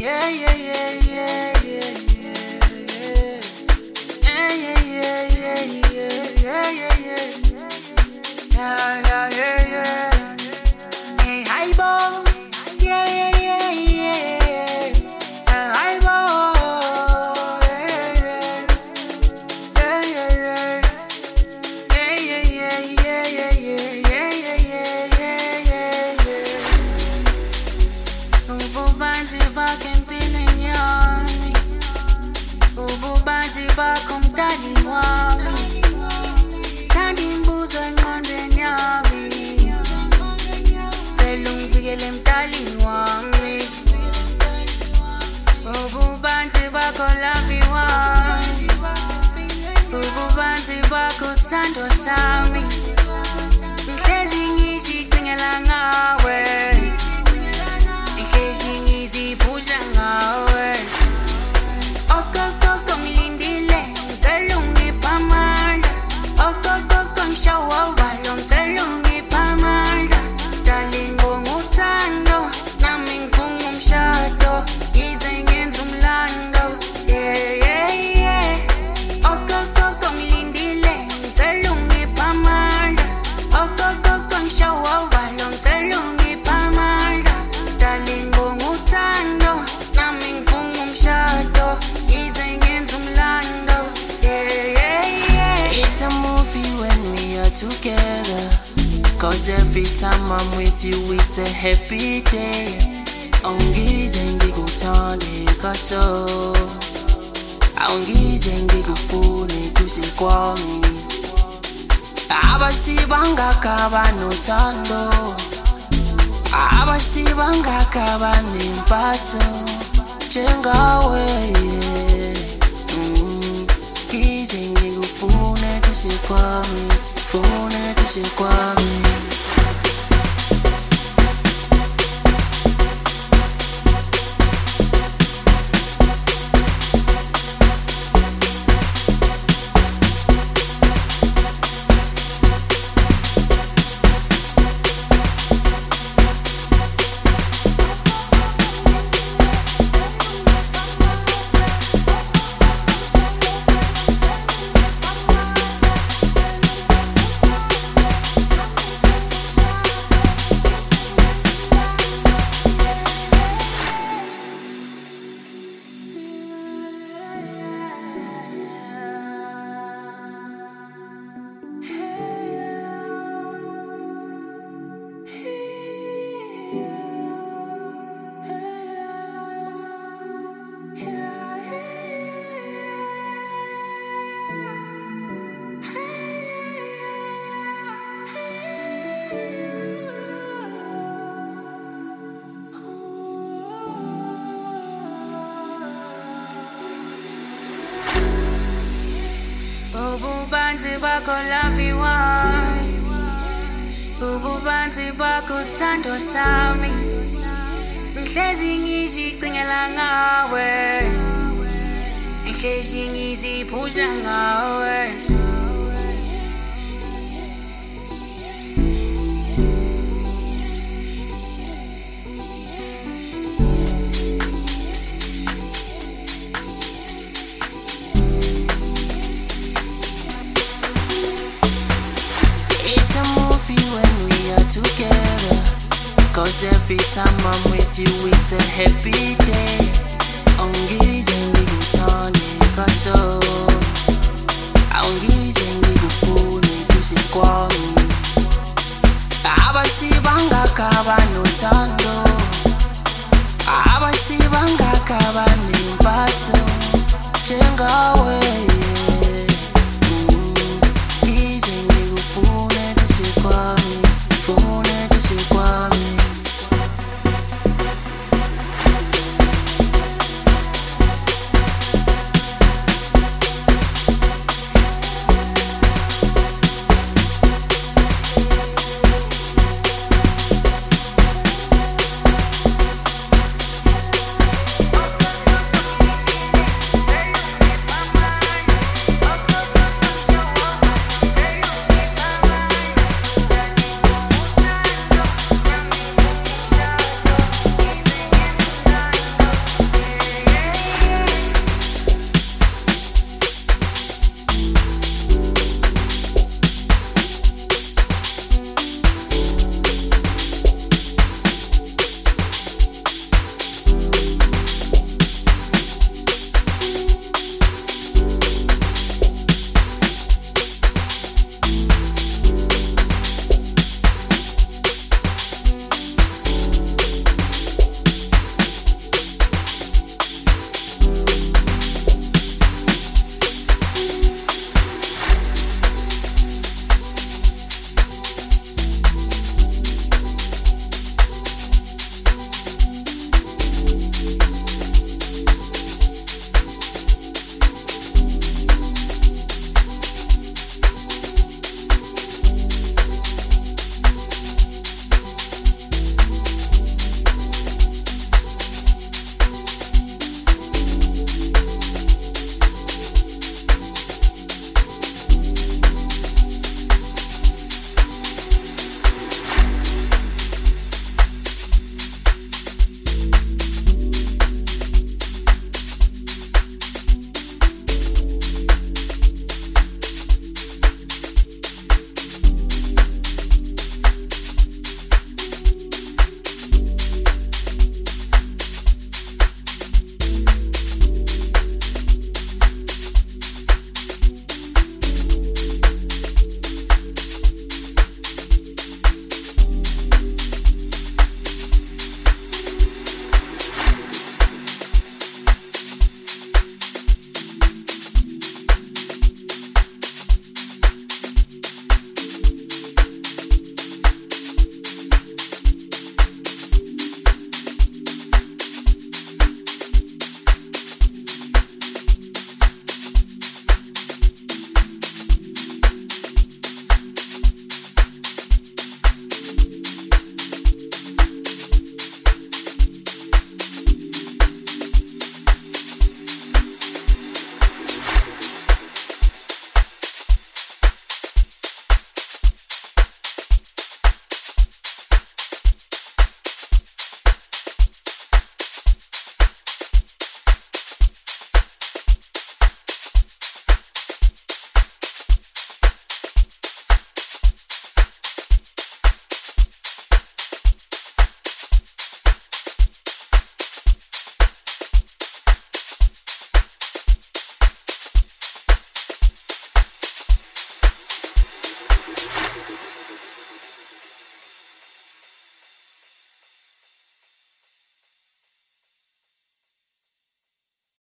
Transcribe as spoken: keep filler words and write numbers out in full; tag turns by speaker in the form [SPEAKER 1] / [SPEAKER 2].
[SPEAKER 1] yeah, yeah, yeah, yeah, yeah, yeah. Yeah, yeah, yeah, yeah, yeah, yeah, yeah, yeah. Yeah, yeah, yeah, yeah. Hey, hi, bo. Yeah, yeah, yeah, yeah. Yeah, hi, bo. Yeah, yeah, yeah. Yeah, yeah, yeah, yeah, yeah, yeah, yeah, yeah, yeah, yeah, yeah. Ububanzi bakho empilweni yami, ububanzi bakho mdali wami, thanda imibuzo engqondweni yami, cela ungivikele mdali wami, ububanzi bakho lavi wami, ububanzi bakho sando sami, ngihlezi ngizicingela ngawe, ngihlezi ngiziphuza ngawe. Okokoko ngilindile, ngicela ungiphe amandla. Okokoko ngishawa uvalo, ngicela ungiphe amandla. Darling, ngokuthando, nami ngifuna umshado, yize ngenza umlando. Yeah, yeah, yeah. Okokoko ngilindile, ngicela ungiphe amandla. Okokoko ngishawa uvalo, ngicela ungiphe amandla. Darling, ngokuthando, nami ngifuna umshado, yize ngenza umlando. Yeah, yeah, yeah.
[SPEAKER 2] It's a movie when we are together, cause every time I'm with you it's a happy day. Awungize ngikuthande kaso, awungize ngikufune duze kwami. Abasibangaka abanothando, abasibangaka banempatho njengawe. Mm, Ngize ngikufune duze kwami, fune duze kwami.
[SPEAKER 1] Ububanzi bakho lavi wami, ububanzi bakho sando sami, ngihlezi ngizicingela ngawe, ngihlezi ngiziphuza ngawe.
[SPEAKER 2] It's a movie when we are together, cause every time I'm with you it's a happy day. Awungize